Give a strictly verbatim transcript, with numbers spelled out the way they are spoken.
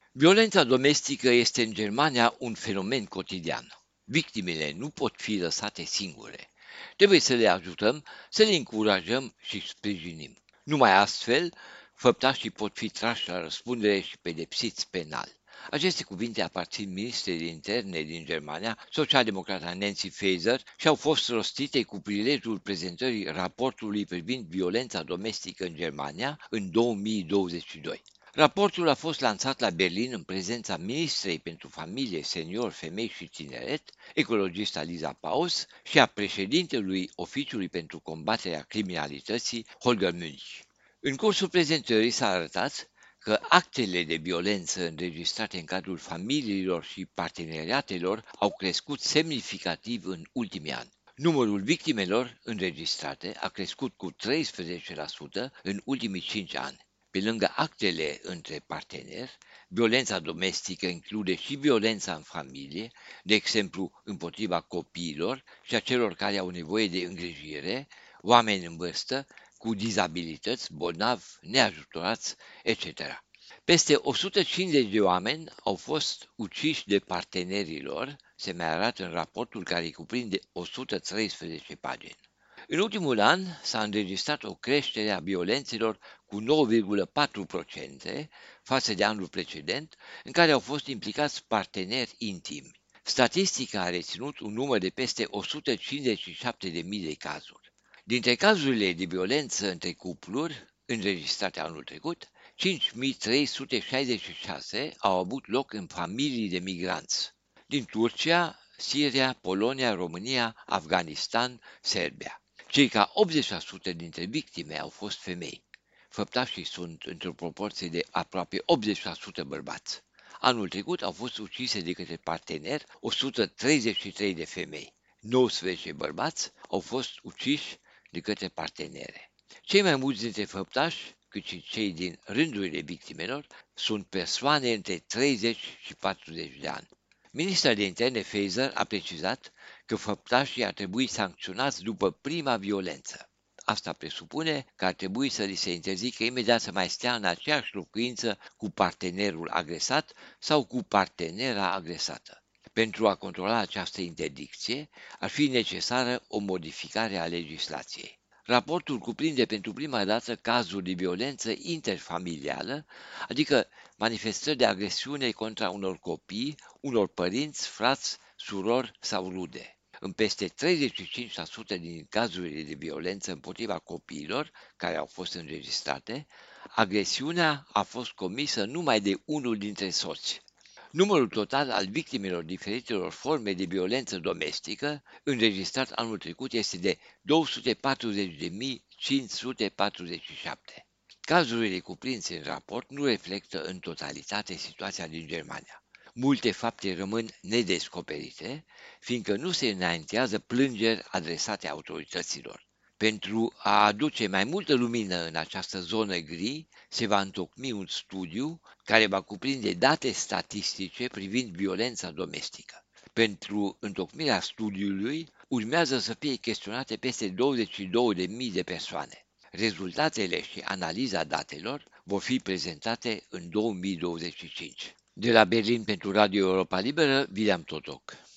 Violența domestică este în Germania un fenomen cotidian. Victimele nu pot fi lăsate singure. Trebuie să le ajutăm, să le încurajăm și sprijinim. Numai astfel, făptașii pot fi trași la răspundere și pedepsiți penal. Aceste cuvinte aparțin ministrei de interne din Germania, socialdemocrata Nancy Faeser, și au fost rostite cu prilejul prezentării raportului privind violența domestică în Germania în două mii douăzeci și doi. Raportul a fost lansat la Berlin în prezența ministrei pentru familie, senior, femei și tineret, ecologista Lisa Paus, și a președintelui Oficiului pentru combaterea criminalității, Holger Münch. În cursul prezentării s-a arătat că actele de violență înregistrate în cadrul familiilor și parteneriatelor au crescut semnificativ în ultimii ani. Numărul victimelor înregistrate a crescut cu treisprezece la sută în ultimii cinci ani. Pe lângă actele între parteneri, violența domestică include și violența în familie, de exemplu împotriva copiilor și a celor care au nevoie de îngrijire, oameni în vârstă, cu dizabilități, bolnavi, neajutorați, et cetera. Peste o sută cincizeci de oameni au fost uciși de partenerii lor, se mai arată în raportul care cuprinde o sută treisprezece pagini. În ultimul an s-a înregistrat o creștere a violențelor cu nouă virgulă patru la sută față de anul precedent, în care au fost implicați parteneri intimi. Statistica a reținut un număr de peste o sută cincizeci și șapte de mii de cazuri. Dintre cazurile de violență între cupluri înregistrate anul trecut, cinci mii trei sute șaizeci și șase au avut loc în familii de migranți din Turcia, Siria, Polonia, România, Afganistan, Serbia. Circa optzeci la sută dintre victime au fost femei. Făptașii sunt într-o proporție de aproape optzeci la sută bărbați. Anul trecut au fost ucise de către parteneri o sută treizeci și trei de femei. nouăsprezece bărbați au fost uciși de către partenere. Cei mai mulți dintre făptași, cât și cei din rândurile victimelor, sunt persoane între treizeci și patruzeci de ani. Ministra de interne Faeser a precizat că făptașii ar trebui sancționați după prima violență. Asta presupune că ar trebui să li se interzică imediat să mai stea în aceeași locuință cu partenerul agresat sau cu partenera agresată. Pentru a controla această interdicție, ar fi necesară o modificare a legislației. Raportul cuprinde pentru prima dată cazuri de violență interfamilială, adică manifestări de agresiune contra unor copii, unor părinți, frați, surori sau rude. În peste treizeci și cinci la sută din cazurile de violență împotriva copiilor care au fost înregistrate, agresiunea a fost comisă numai de unul dintre soți. Numărul total al victimelor diferitelor forme de violență domestică înregistrat anul trecut este de două sute patruzeci de mii cinci sute patruzeci și șapte. Cazurile cuprinse în raport nu reflectă în totalitate situația din Germania. Multe fapte rămân nedescoperite, fiindcă nu se înaintează plângeri adresate autorităților. Pentru a aduce mai multă lumină în această zonă gri, se va întocmi un studiu care va cuprinde date statistice privind violența domestică. Pentru întocmirea studiului urmează să fie chestionate peste douăzeci și două de mii de persoane. Rezultatele și analiza datelor vor fi prezentate în două mii douăzeci și cinci. De la Berlin pentru Radio Europa Liberă, William Totoc.